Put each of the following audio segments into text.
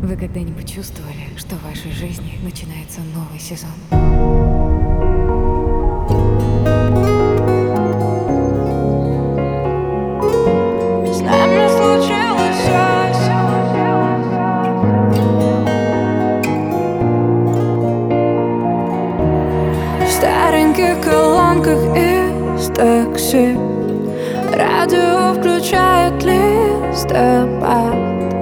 Вы когда-нибудь чувствовали, что в вашей жизни начинается новый сезон? С нами случилось в стареньких колонках из такси. Радио включает листопад.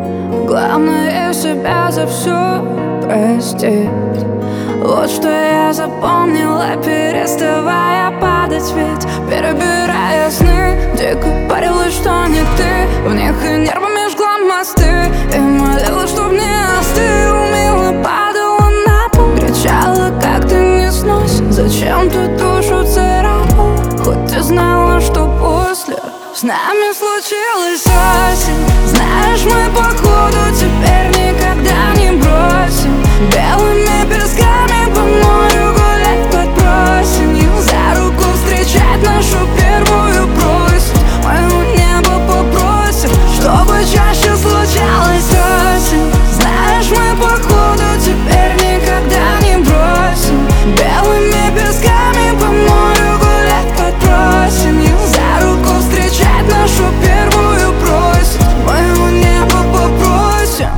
Главное себя за все простить. Вот что я запомнила, переставая падать, ведь перебирая сны, дико парилась, что не ты. В них и нервами жгла мосты, и молила, чтоб не остыл. Мило падала на пол, кричала, как ты не снось. Зачем ты душу царапал, хоть ты знала, что после с нами случилась осень. Знаешь, мы походу теперь никогда не бросим. Белыми песками по морю гулять под просенью, за руку встречать нашу первую просить. Моего неба попросим, чтобы чаще случалась осень. Знаешь, мы походу теперь никогда не бросим. Белыми песками по морю гулять под просенью, за руку встречать нашу первую просить. Моего неба попросим.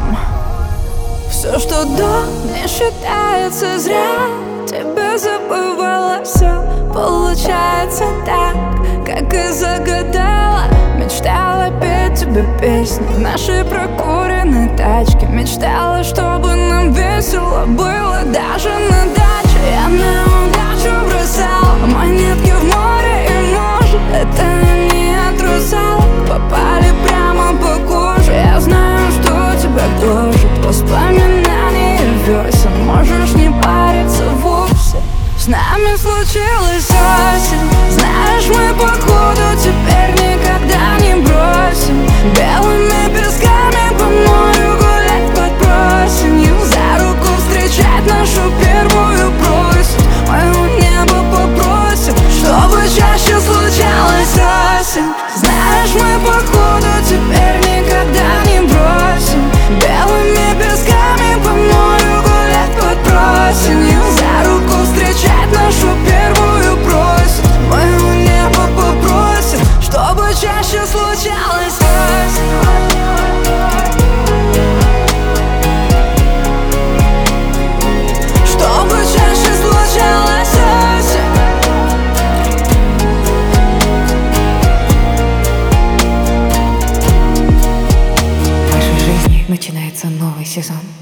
Все, что до, не считается зря. Тебе забывала все, получается так, как и загадала. Мечтала петь тебе песни в нашей прокуренной тачке. Мечтала, чтобы нам весело было даже на даче. Я на удачу бросала монетки в море, и может, это не от русалок попали прямо по коже. Я знаю, что тебя гложет воспоминания весен. Можешь не париться вовсе, с нами случилась осень. Знаешь, мы походу теперь никогда не бросим. Белыми песками по морю гулять под просенью, за руку встречать нашу первую просить. Моего неба попросим, чтобы чаще случалась осень. Знаешь, мы походу теперь никогда не бросим. Белыми песками по морю гулять под просенью, за руку встречать нашу первую просить. Моего неба попросим, чтобы чаще случалась осень. Чтобы чаще случалась осень. В вашей жизни начинается новый сезон.